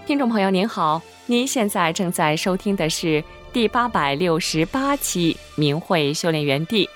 听众朋友您好，您现在正在收听的是第868期明慧修炼园地。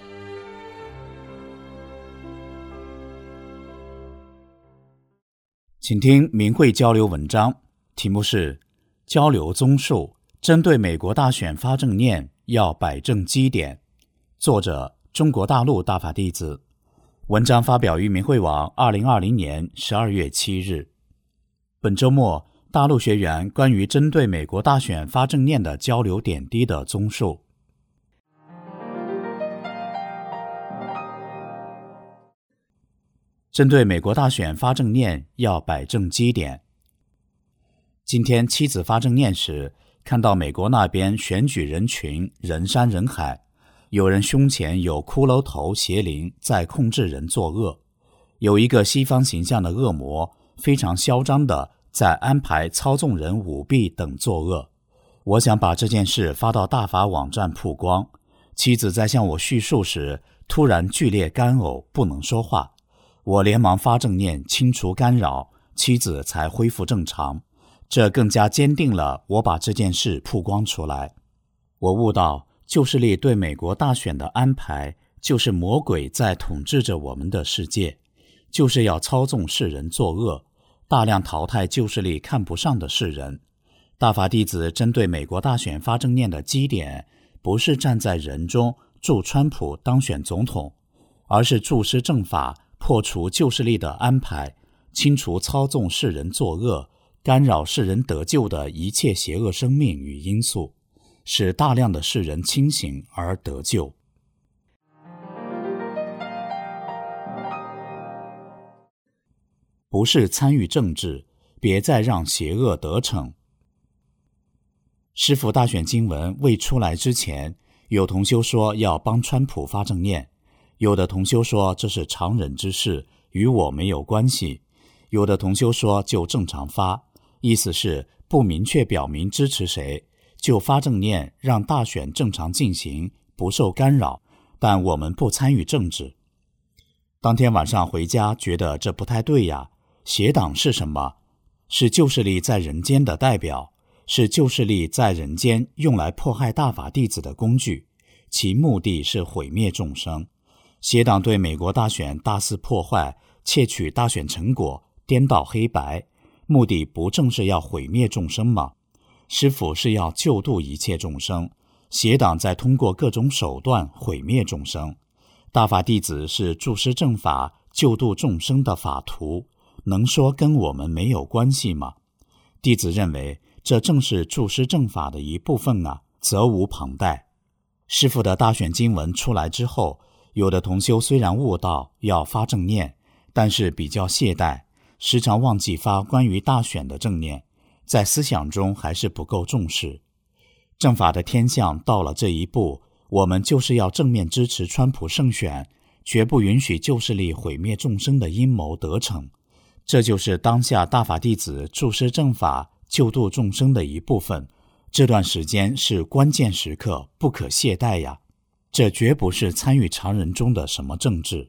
请听明慧交流文章，题目是交流综述，针对美国大选发正念要摆正基点，作者中国大陆大法弟子。文章发表于明慧网2020年12月7日。本周末大陆学员关于针对美国大选发正念的交流点滴的综述。针对美国大选发正念要摆正基点。今天妻子发正念时，看到美国那边选举人群人山人海，有人胸前有骷髅头邪灵在控制人作恶，有一个西方形象的恶魔非常嚣张地在安排操纵人舞弊等作恶。我想把这件事发到大法网站曝光。妻子在向我叙述时突然剧烈干呕，不能说话。我连忙发正念清除干扰，妻子才恢复正常。这更加坚定了我把这件事曝光出来。我悟到旧势力对美国大选的安排，就是魔鬼在统治着我们的世界，就是要操纵世人作恶，大量淘汰旧势力看不上的世人。大法弟子针对美国大选发正念的基点，不是站在人中助川普当选总统，而是注师正法，破除旧势力的安排，清除操纵世人作恶、干扰世人得救的一切邪恶生命与因素，使大量的世人清醒而得救。不是参与政治，别再让邪恶得逞。师父大选经文未出来之前，有同修说要帮川普发正念，有的同修说这是常人之事，与我没有关系，有的同修说就正常发，意思是不明确表明支持谁，就发正念让大选正常进行，不受干扰，但我们不参与政治。当天晚上回家觉得这不太对呀，邪党是什么？是旧势力在人间的代表，是旧势力在人间用来迫害大法弟子的工具，其目的是毁灭众生。邪党对美国大选大肆破坏，窃取大选成果，颠倒黑白，目的不正是要毁灭众生吗？师父是要救度一切众生，邪党在通过各种手段毁灭众生。大法弟子是注师正法，救度众生的法徒，能说跟我们没有关系吗？弟子认为这正是注师正法的一部分啊，责无旁贷。师父的大选经文出来之后，有的同修虽然悟到要发正念，但是比较懈怠，时常忘记发关于大选的正念，在思想中还是不够重视。正法的天象到了这一步，我们就是要正面支持川普胜选，绝不允许旧势力毁灭众生的阴谋得逞。这就是当下大法弟子注师正法，救度众生的一部分。这段时间是关键时刻，不可懈怠呀。这绝不是参与常人中的什么政治。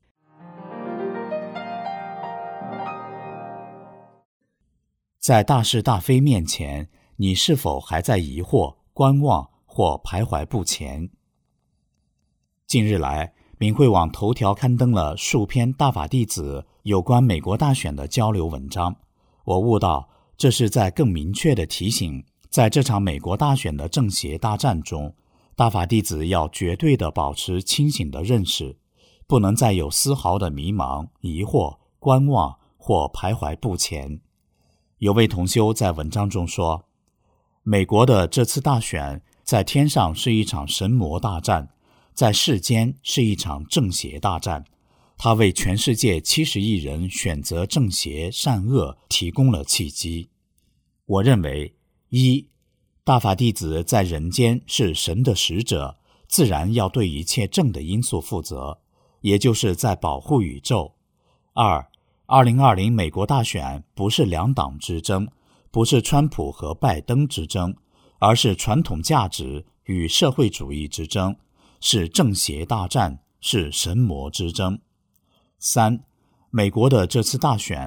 在大是大非面前，你是否还在疑惑、观望或徘徊不前？近日来，明慧网头条刊登了数篇大法弟子有关美国大选的交流文章。我悟到，这是在更明确地提醒，在这场美国大选的正邪大战中，大法弟子要绝对地保持清醒的认识，不能再有丝毫的迷茫、疑惑、观望或徘徊不前。有位同修在文章中说，美国的这次大选在天上是一场神魔大战，在世间是一场正邪大战，它为全世界70亿人选择正邪善恶提供了契机。我认为，一，大法弟子在人间是神的使者，自然要对一切正的因素负责，也就是在保护宇宙。二，2020美国大选不是两党之争，不是川普和拜登之争，而是传统价值与社会主义之争，是正邪大战，是神魔之争。三，美国的这次大选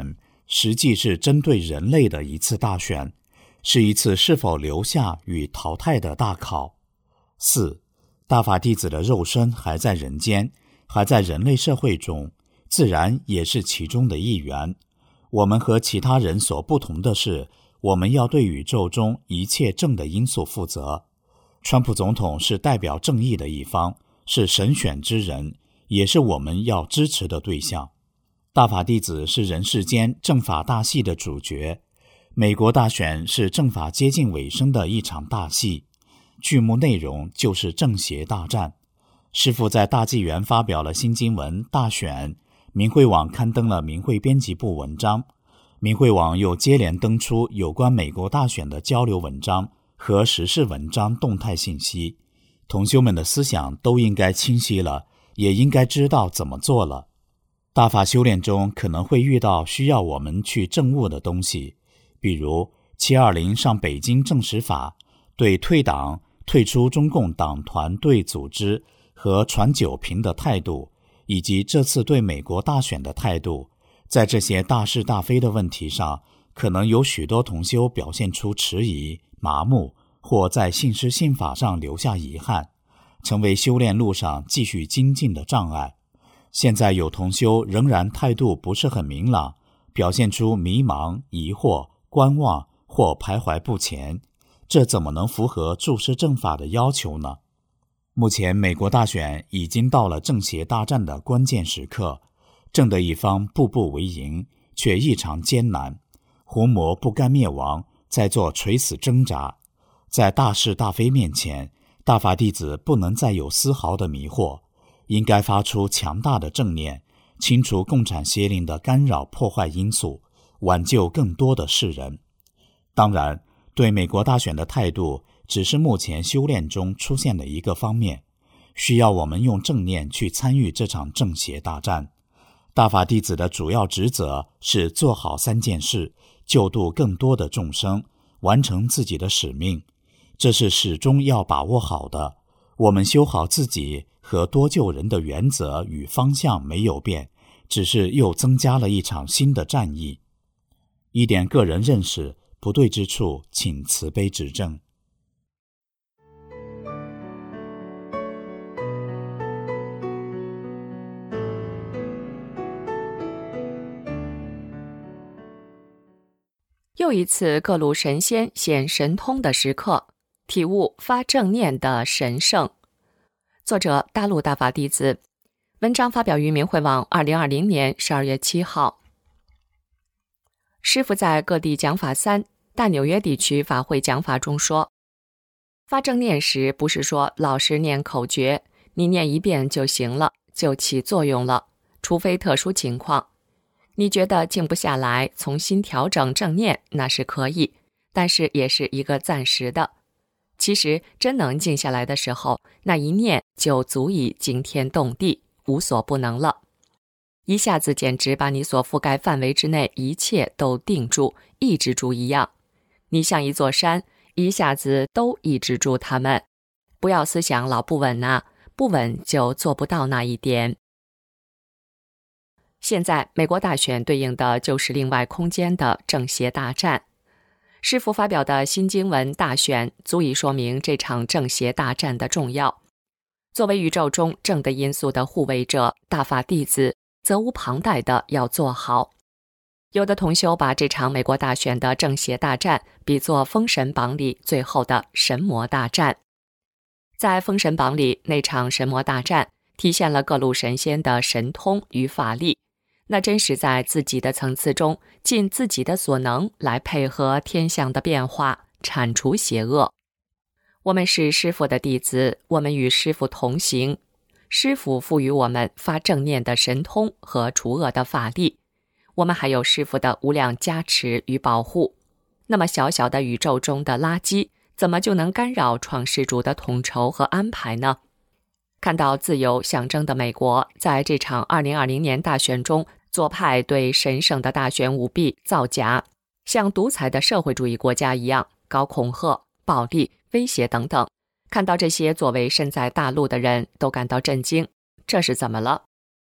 实际是针对人类的一次大选，是一次是否留下与淘汰的大考。4. 大法弟子的肉身还在人间，还在人类社会中，自然也是其中的一员。我们和其他人所不同的是，我们要对宇宙中一切正的因素负责。川普总统是代表正义的一方，是神选之人，也是我们要支持的对象。大法弟子是人世间政法大戏的主角，美国大选是政法接近尾声的一场大戏，剧目内容就是正邪大战。师父在大纪元发表了新经文大选，明慧网刊登了明慧编辑部文章，明慧网又接连登出有关美国大选的交流文章和时事文章动态信息，同修们的思想都应该清晰了，也应该知道怎么做了。大法修炼中可能会遇到需要我们去证悟的东西，比如720上北京证实法，对退党、退出中共党团队组织和传酒瓶的态度，以及这次对美国大选的态度。在这些大是大非的问题上，可能有许多同修表现出迟疑、麻木，或在信师信法上留下遗憾，成为修炼路上继续精进的障碍。现在有同修仍然态度不是很明朗，表现出迷茫、疑惑、观望或徘徊不前，这怎么能符合注释正法的要求呢？目前美国大选已经到了正邪大战的关键时刻，正的一方步步为营，却异常艰难，狐魔不甘灭亡，在做垂死挣扎。在大是大非面前，大法弟子不能再有丝毫的迷惑，应该发出强大的正念，清除共产邪灵的干扰破坏因素，挽救更多的世人。当然，对美国大选的态度只是目前修炼中出现的一个方面，需要我们用正念去参与这场正邪大战。大法弟子的主要职责是做好3件事，救度更多的众生，完成自己的使命，这是始终要把握好的。我们修好自己和多救人的原则与方向没有变，只是又增加了一场新的战役。一点个人认识不对之处，请慈悲指正。 又一次各路神仙显神通的时刻，体悟发正念的神圣。作者大陆大法弟子，文章发表于明慧网2020年12月7号。师父在各地讲法3大纽约地区法会讲法中说，发正念时不是说老实念口诀，你念一遍就行了，就起作用了，除非特殊情况。你觉得静不下来，重新调整正念，那是可以，但是也是一个暂时的。其实真能静下来的时候，那一念就足以惊天动地，无所不能了。一下子简直把你所覆盖范围之内一切都定住、抑制住一样。你像一座山，一下子都抑制住它们。不要思想老不稳啊，不稳就做不到那一点。现在美国大选对应的就是另外空间的正邪大战。师父发表的新经文大选足以说明这场正邪大战的重要。作为宇宙中正的因素的护卫者，大法弟子责无旁贷的要做好。有的同修把这场美国大选的正邪大战比作封神榜里最后的神魔大战。在封神榜里，那场神魔大战体现了各路神仙的神通与法力，那真是在自己的层次中尽自己的所能来配合天象的变化，铲除邪恶。我们是师父的弟子，我们与师父同行，师父赋予我们发正念的神通和除恶的法力，我们还有师父的无量加持与保护。那么小小的宇宙中的垃圾，怎么就能干扰创世主的统筹和安排呢？看到自由象征的美国在这场2020年大选中，左派对神圣的大选舞弊造假，像独裁的社会主义国家一样搞恐吓、暴力、威胁等等。看到这些，作为身在大陆的人都感到震惊，这是怎么了？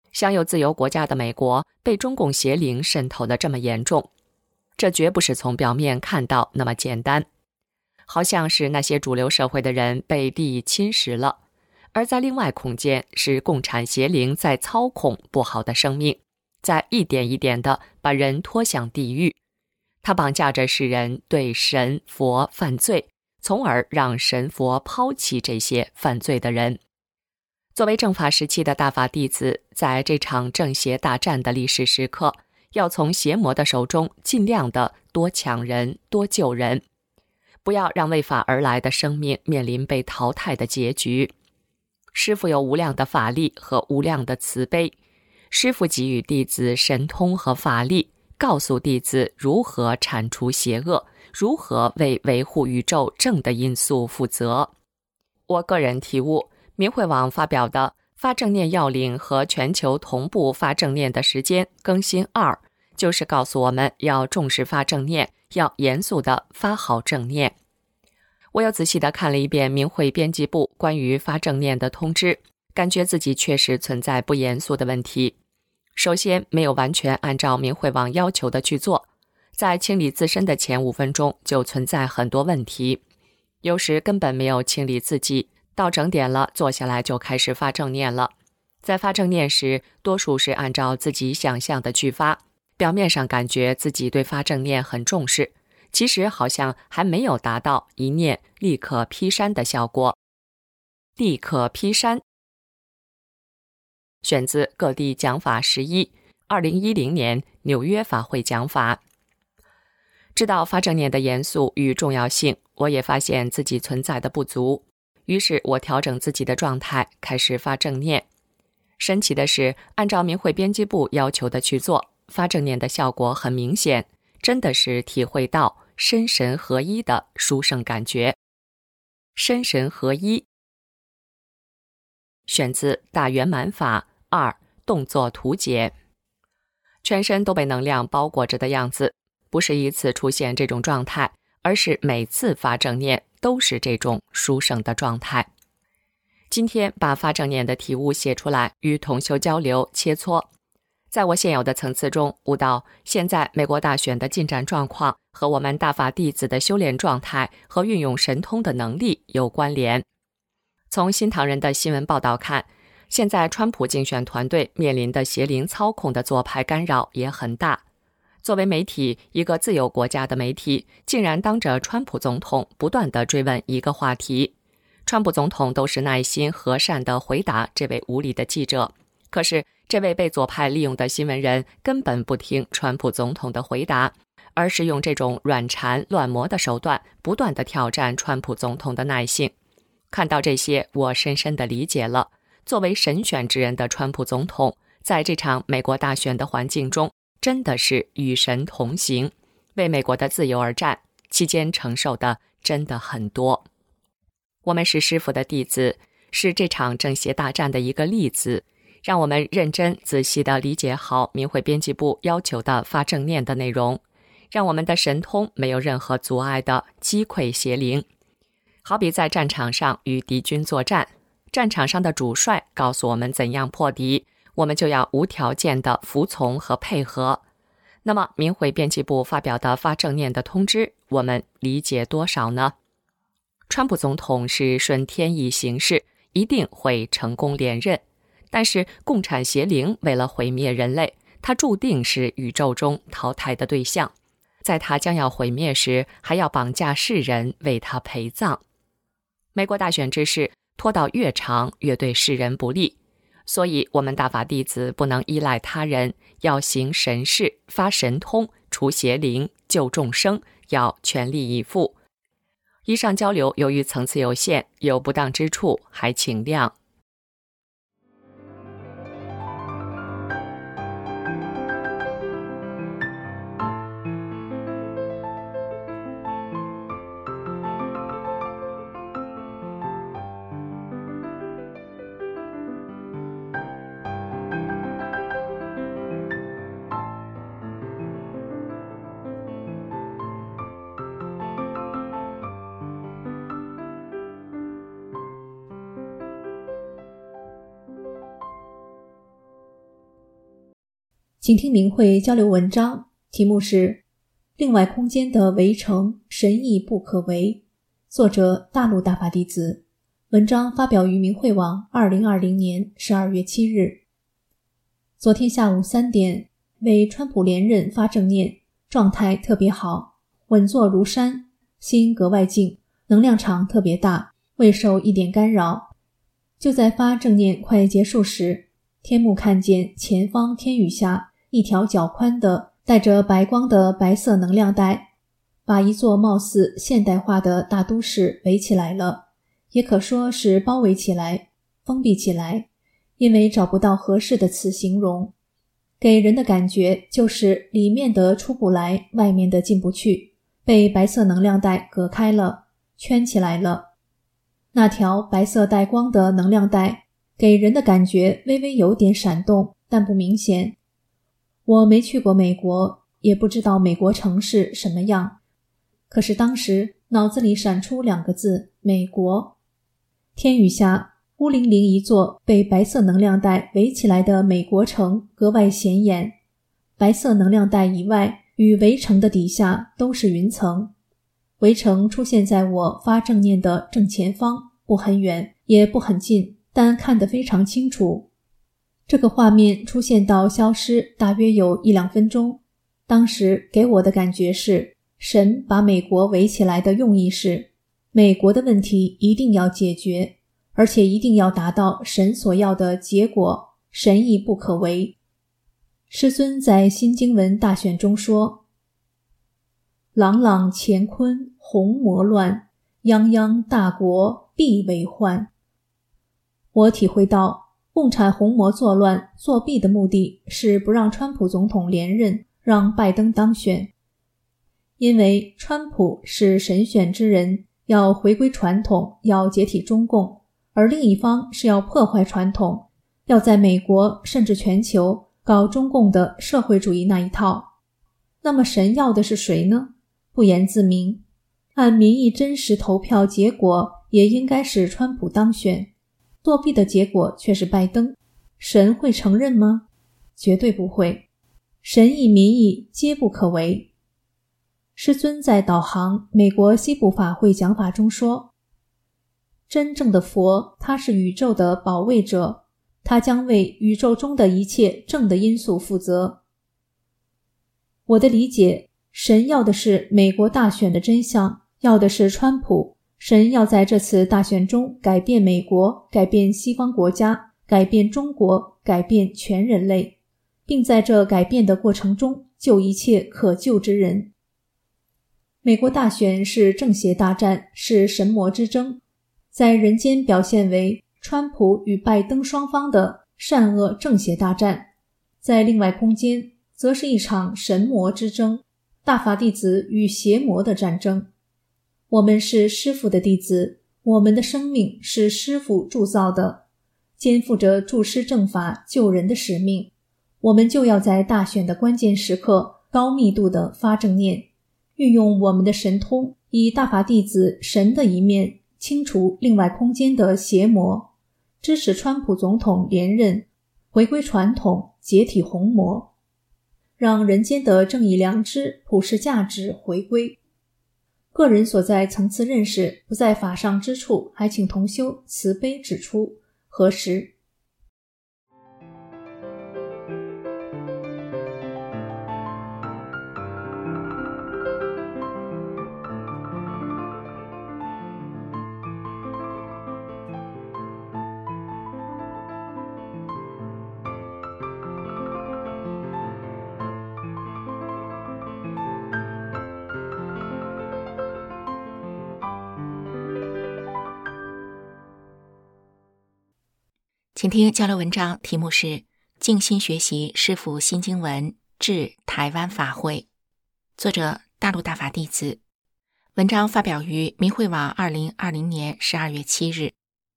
享有自由国家的美国被中共邪灵渗透得这么严重，这绝不是从表面看到那么简单，好像是那些主流社会的人被利益侵蚀了，而在另外空间是共产邪灵在操控不好的生命，在一点一点地把人拖向地狱。它绑架着世人对神佛犯罪，从而让神佛抛弃这些犯罪的人。作为正法时期的大法弟子，在这场正邪大战的历史时刻，要从邪魔的手中尽量的多抢人、多救人，不要让为法而来的生命面临被淘汰的结局。师父有无量的法力和无量的慈悲，师父给予弟子神通和法力，告诉弟子如何铲除邪恶，如何为维护宇宙正的因素负责。我个人体悟，明慧网发表的发正念要领和全球同步发正念的时间更新2，就是告诉我们要重视发正念，要严肃地发好正念。我又仔细地看了一遍明慧编辑部关于发正念的通知，感觉自己确实存在不严肃的问题。首先，没有完全按照明慧网要求的去做，在清理自身的前5分钟就存在很多问题，有时根本没有清理自己，到整点了坐下来就开始发正念了。在发正念时，多数是按照自己想象的去发，表面上感觉自己对发正念很重视，其实好像还没有达到一念立刻劈山的效果。立刻劈山选自各地讲法11 2010年纽约法会讲法。知道发正念的严肃与重要性，我也发现自己存在的不足，于是我调整自己的状态，开始发正念。神奇的是，按照明慧编辑部要求的去做，发正念的效果很明显，真的是体会到身神合一的殊胜感觉。身神合一选自大圆满法2动作图解。全身都被能量包裹着的样子，不是一次出现这种状态，而是每次发正念都是这种殊胜的状态。今天把发正念的体悟写出来，与同修交流切磋。在我现有的层次中，悟到现在美国大选的进展状况和我们大法弟子的修炼状态和运用神通的能力有关联。从新唐人的新闻报道看，现在川普竞选团队面临的邪灵操控的左派干扰也很大。作为媒体，一个自由国家的媒体，竟然当着川普总统不断地追问一个话题。川普总统都是耐心和善地回答这位无理的记者，可是这位被左派利用的新闻人根本不听川普总统的回答，而是用这种软缠乱磨的手段不断地挑战川普总统的耐性。看到这些，我深深地理解了，作为神选之人的川普总统，在这场美国大选的环境中，真的是与神同行，为美国的自由而战，期间承受的真的很多。我们是师父的弟子，是这场正邪大战的一个例子，让我们认真仔细地理解好明慧编辑部要求的发正念的内容，让我们的神通没有任何阻碍地击溃邪灵。好比在战场上与敌军作战，战场上的主帅告诉我们怎样破敌，我们就要无条件的服从和配合。那么明慧编辑部发表的发正念的通知，我们理解多少呢？川普总统是顺天意行事，一定会成功连任，但是共产邪灵为了毁灭人类，他注定是宇宙中淘汰的对象，在他将要毁灭时，还要绑架世人为他陪葬。美国大选之事拖到越长越对世人不利，所以我们大法弟子不能依赖他人，要行神事，发神通，除邪灵，救众生，要全力以赴。以上交流由于层次有限，有不当之处，还请谅。 请听明慧交流文章，题目是另外空间的围城，神意不可为，作者大陆大法弟子。文章发表于明慧网2020年12月7日。昨天下午3点，为川普连任发正念，状态特别好，稳坐如山，心格外静，能量场特别大，未受一点干扰。就在发正念快结束时，天目看见前方天雨下一条较宽的带着白光的白色能量带，把一座貌似现代化的大都市围起来了，也可说是包围起来，封闭起来，因为找不到合适的词形容。给人的感觉就是里面的出不来，外面的进不去，被白色能量带隔开了，圈起来了。那条白色带光的能量带给人的感觉微微有点闪动，但不明显。我没去过美国，也不知道美国城市什么样，可是当时脑子里闪出2个字：美国。天雨下，孤零零一座被白色能量带围起来的美国城格外显眼。白色能量带以外与围城的底下都是云层。围城出现在我发正念的正前方，不很远，也不很近，但看得非常清楚。这个画面出现到消失大约有1-2分钟。当时给我的感觉是，神把美国围起来的用意是，美国的问题一定要解决，而且一定要达到神所要的结果，神意不可为。师尊在新经文大选中说，朗朗乾坤红魔乱，泱泱大国必为患。我体会到共产红魔作乱作弊的目的是不让川普总统连任，让拜登当选。因为川普是神选之人，要回归传统，要解体中共，而另一方是要破坏传统，要在美国甚至全球搞中共的社会主义那一套。那么神要的是谁呢？不言自明。按民意真实投票结果，也应该是川普当选，作弊的结果却是拜登。神会承认吗？绝对不会。神意民意皆不可为。师尊在导航美国西部法会讲法中说，真正的佛，他是宇宙的保卫者，他将为宇宙中的一切正的因素负责。我的理解，神要的是美国大选的真相，要的是川普。神要在这次大选中改变美国，改变西方国家，改变中国，改变全人类，并在这改变的过程中救一切可救之人。美国大选是正邪大战，是神魔之争，在人间表现为川普与拜登双方的善恶正邪大战，在另外空间则是一场神魔之争，大法弟子与邪魔的战争。我们是师父的弟子，我们的生命是师父铸造的，肩负着助师正法救人的使命。我们就要在大选的关键时刻高密度的发正念，运用我们的神通，以大法弟子神的一面清除另外空间的邪魔，支持川普总统连任，回归传统，解体红魔，让人间的正义良知、普世价值回归。个人所在层次认识不在法上之处，还请同修慈悲指出，何时？ 请听交流文章，题目是静心学习师父新经文至台湾法会，作者大陆大法弟子。文章发表于明慧网2020年12月7日。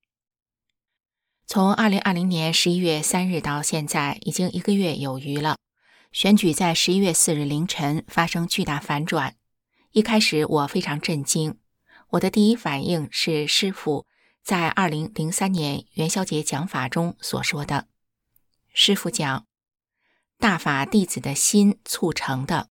从2020年11月3日到现在已经1个月有余了。选举在11月4日凌晨发生巨大反转。一开始我非常震惊，我的第一反应是师父在2003年元宵节讲法中所说的。师父讲， 大法弟子的心促成的。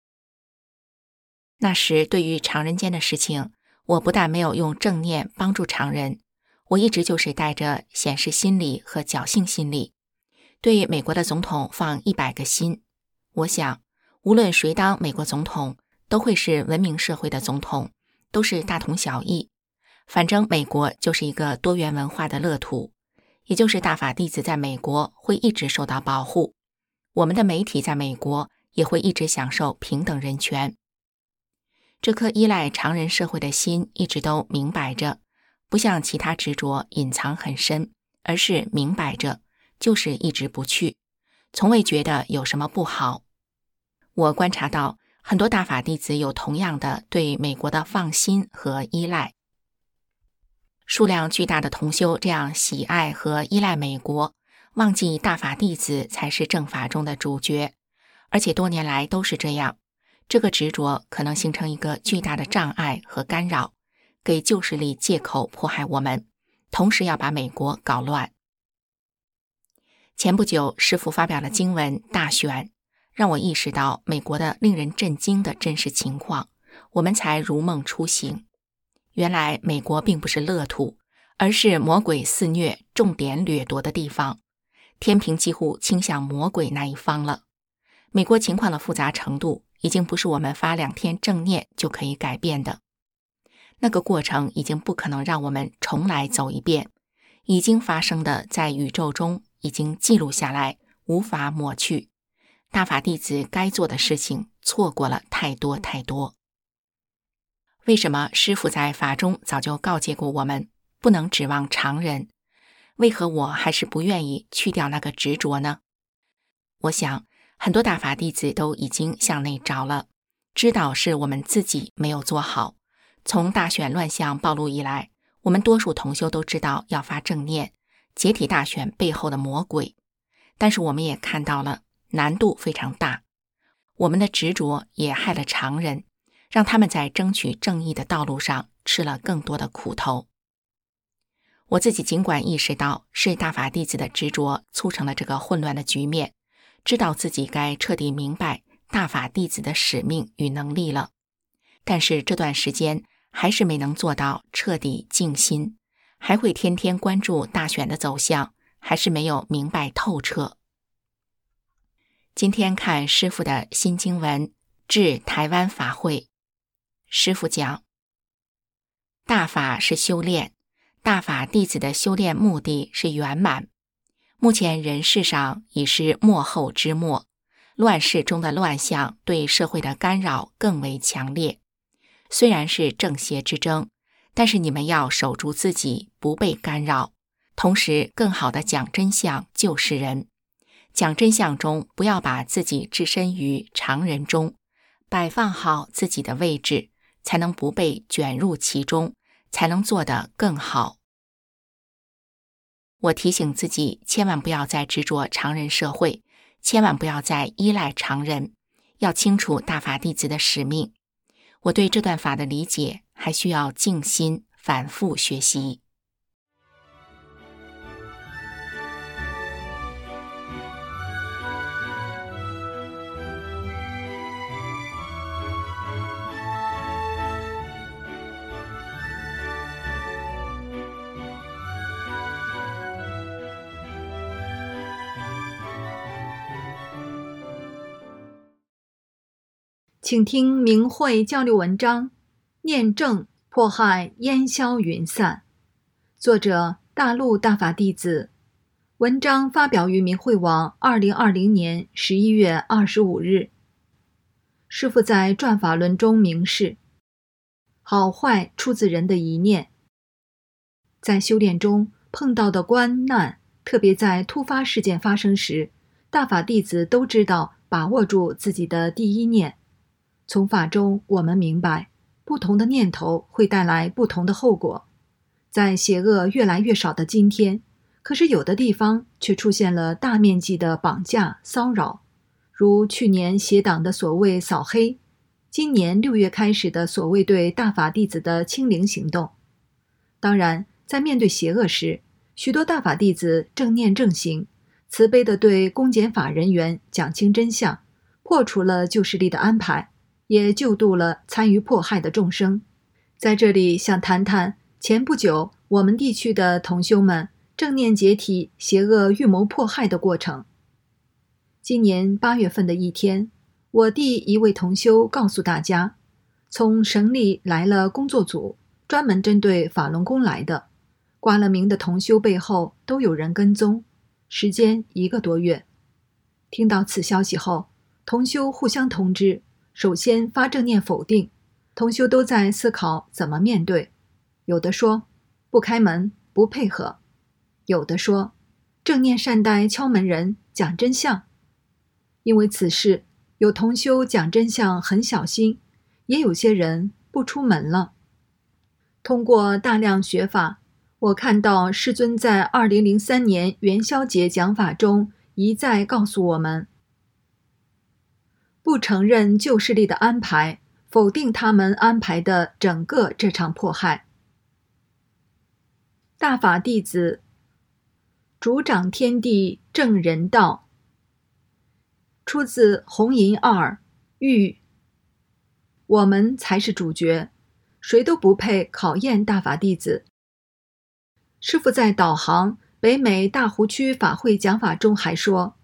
那时对于常人间的事情，我不但没有用正念帮助常人，我一直就是带着显示心理和侥幸心理，对美国的总统放100个心。我想无论谁当美国总统，都会是文明社会的总统，都是大同小异。反正美国就是一个多元文化的乐土，也就是大法弟子在美国会一直受到保护，我们的媒体在美国也会一直享受平等人权。这颗依赖常人社会的心一直都明摆着，不像其他执着隐藏很深，而是明摆着，就是一直不去，从未觉得有什么不好。我观察到很多大法弟子有同样的对美国的放心和依赖。数量巨大的同修这样喜爱和依赖美国，忘记大法弟子才是正法中的主角，而且多年来都是这样。这个执着可能形成一个巨大的障碍和干扰，给旧势力借口迫害我们，同时要把美国搞乱。前不久师父发表了经文大选，让我意识到美国的令人震惊的真实情况，我们才如梦初醒。原来美国并不是乐土，而是魔鬼肆虐、重点掠夺的地方，天平几乎倾向魔鬼那一方了。美国情况的复杂程度已经不是我们发2天正念就可以改变的，那个过程已经不可能让我们重来走一遍，已经发生的在宇宙中已经记录下来，无法抹去。大法弟子该做的事情错过了太多太多。为什么师父在法中早就告诫过我们，不能指望常人？为何我还是不愿意去掉那个执着呢？我想很多大法弟子都已经向内找了，知道是我们自己没有做好。从大选乱象暴露以来，我们多数同修都知道要发正念，解体大选背后的魔鬼。但是我们也看到了难度非常大，我们的执着也害了常人，让他们在争取正义的道路上吃了更多的苦头。我自己尽管意识到是大法弟子的执着促成了这个混乱的局面，知道自己该彻底明白大法弟子的使命与能力了，但是这段时间还是没能做到彻底静心，还会天天关注大选的走向，还是没有明白透彻。今天看师父的新经文至台湾法会，师父讲大法是修炼，大法弟子的修炼目的是圆满。目前人世上已是末后之末，乱世中的乱象对社会的干扰更为强烈。虽然是正邪之争，但是你们要守住自己，不被干扰，同时更好地讲真相救世人。讲真相中不要把自己置身于常人中，摆放好自己的位置，才能不被卷入其中，才能做得更好。我提醒自己，千万不要再执着常人社会，千万不要再依赖常人，要清楚大法弟子的使命。我对这段法的理解还需要静心反复学习。 请听明慧交流文章，念正迫害烟消云散。作者大陆大法弟子。文章发表于明慧网2020年11月25日。师父在转法轮中明示，好坏出自人的一念。在修炼中碰到的关难，特别在突发事件发生时，大法弟子都知道把握住自己的第一念。从法中我们明白，不同的念头会带来不同的后果。在邪恶越来越少的今天，可是有的地方却出现了大面积的绑架骚扰，如去年邪党的所谓扫黑，今年6月开始的所谓对大法弟子的清零行动。当然，在面对邪恶时，许多大法弟子正念正行， 慈悲地对公检法人员讲清真相，破除了旧势力的安排，也救度了参与迫害的众生。在这里想谈谈前不久我们地区的同修们正念解体邪恶预谋迫害的过程。今年8月份的一天，我弟一位同修告诉大家，从省里来了工作组，专门针对法轮功来的，挂了名的同修背后都有人跟踪，时间1个多月。听到此消息后，同修互相通知，首先发正念否定，同修都在思考怎么面对。有的说不开门，不配合；有的说正念善待敲门人，讲真相。因为此事，有同修讲真相很小心，也有些人不出门了。通过大量学法，我看到师尊在2003年元宵节讲法中一再告诉我们，不承认旧势力的安排，否定他们安排的整个这场迫害。大法弟子主掌天地正人道，出自红银2玉，我们才是主角，谁都不配考验大法弟子。师父在导航北美大湖区法会讲法中还说，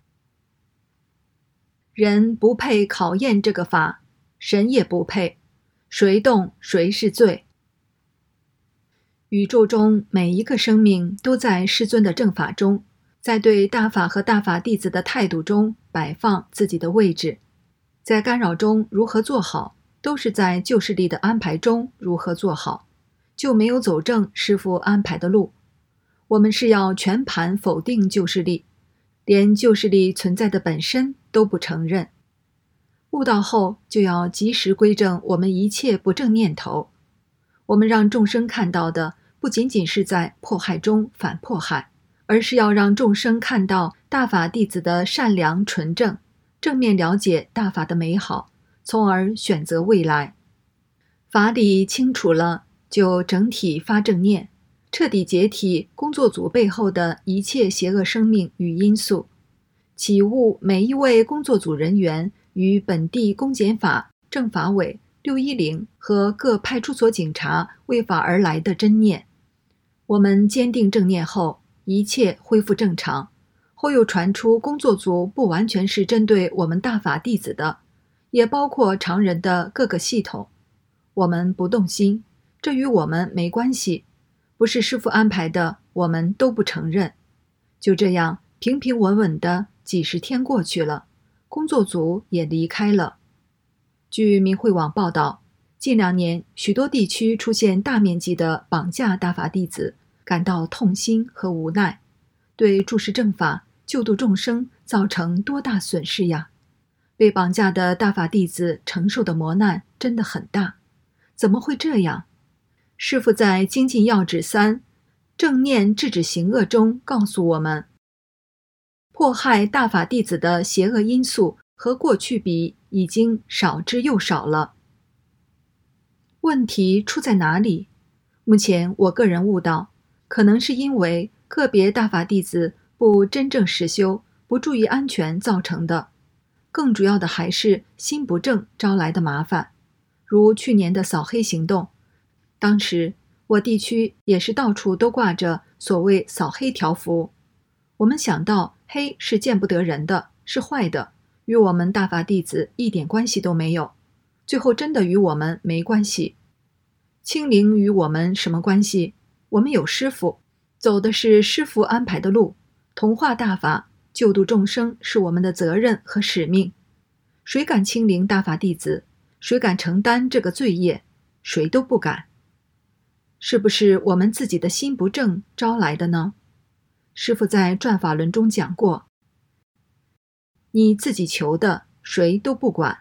人不配考验这个法，神也不配，谁动谁是罪。宇宙中每一个生命都在师尊的正法中，在对大法和大法弟子的态度中摆放自己的位置，在干扰中如何做好，都是在旧势力的安排中如何做好，就没有走正师父安排的路。我们是要全盘否定旧势力，连旧势力存在的本身都不承认。悟道后就要及时归正我们一切不正念头。我们让众生看到的不仅仅是在迫害中反迫害，而是要让众生看到大法弟子的善良纯正，正面了解大法的美好，从而选择未来。法理清楚了，就整体发正念，彻底解体工作组背后的一切邪恶生命与因素，启悟每一位工作组人员与本地公检法、政法委、610和各派出所警察为法而来的真念。我们坚定正念后，一切恢复正常。后又传出工作组不完全是针对我们大法弟子的，也包括常人的各个系统。我们不动心，这与我们没关系，不是师父安排的，我们都不承认。就这样平平稳稳的几十天过去了，工作组也离开了。据明慧网报道，近2年许多地区出现大面积的绑架大法弟子，感到痛心和无奈，对注释正法、救度众生造成多大损失呀！被绑架的大法弟子承受的磨难真的很大，怎么会这样？师父在《精进要旨3正念制止行恶》中告诉我们，迫害大法弟子的邪恶因素和过去比已经少之又少了。问题出在哪里？目前我个人悟到，可能是因为个别大法弟子不真正实修，不注意安全造成的。更主要的还是心不正招来的麻烦，如去年的扫黑行动，当时我地区也是到处都挂着所谓扫黑条幅。我们想到黑是见不得人的，是坏的，与我们大法弟子一点关系都没有，最后真的与我们没关系。清零与我们什么关系？我们有师父，走的是师父安排的路，同化大法，救度众生是我们的责任和使命。谁敢清零大法弟子？谁敢承担这个罪业？谁都不敢。是不是我们自己的心不正招来的呢？师父在转法轮中讲过，你自己求的，谁都不管。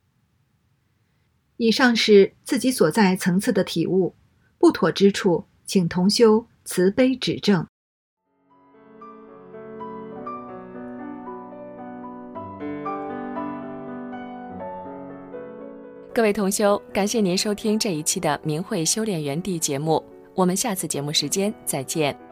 以上是自己所在层次的体悟，不妥之处，请同修慈悲指正。 各位同修，感谢您收听这一期的明慧修炼园地节目，我们下次节目时间再见。